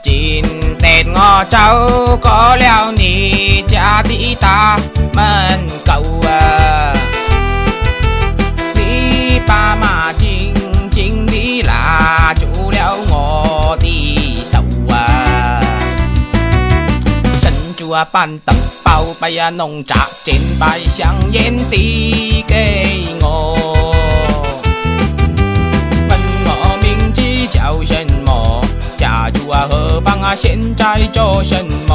今天我走過了你家的大門口啊，你爸媽靜靜地拉住了我的手啊，伸出板凳包把呀弄炸煎白香烟递給我，問我名字叫什麼，家住何方啊，現在做什麼？